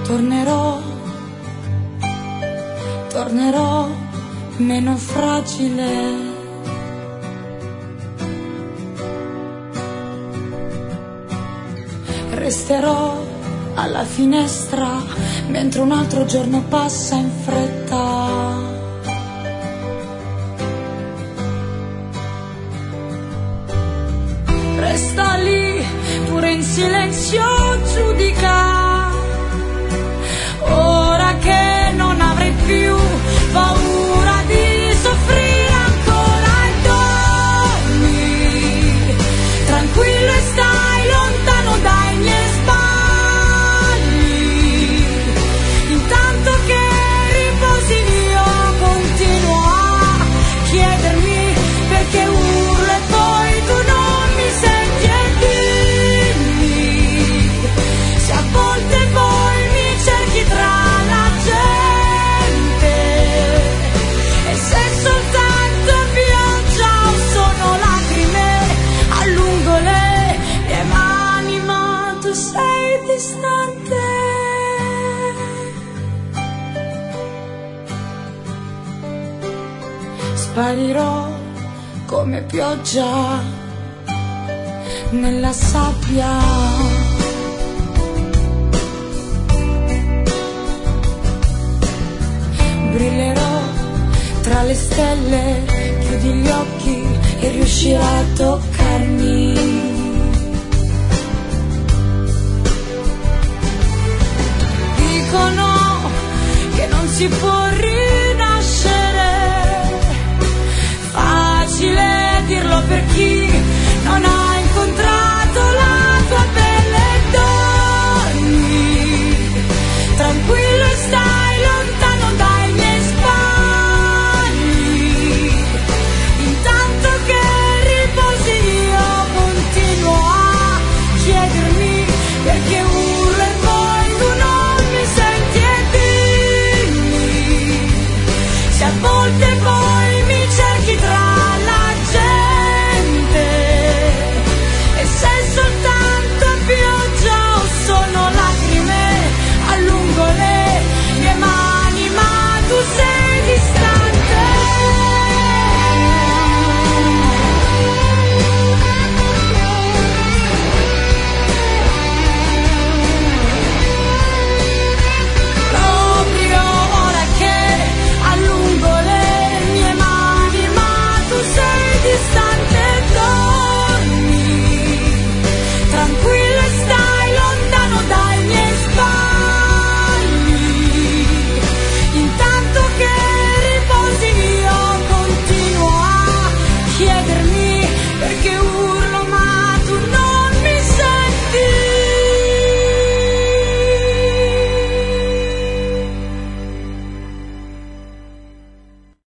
tornerò meno fragile. Resterò alla finestra mentre un altro giorno passa in fretta. Resta lì, pure in silenzio giudica. Ora che non avrai più paura di soffrire ancora e dormi tranquillo e stai lontano dai miei sbagli. Intanto che riposi io continuo a chiedermi perché urlo e poi tu non mi senti e dimmi se a volte poi mi cerchi tra la gente e se soltanto pioggia o sono lacrime allungo le mie mani ma tu sei distante. Sparirò come pioggia nella sabbia. Brillerò tra le stelle, chiudi gli occhi e riuscirai a toccarmi. Dicono che non si può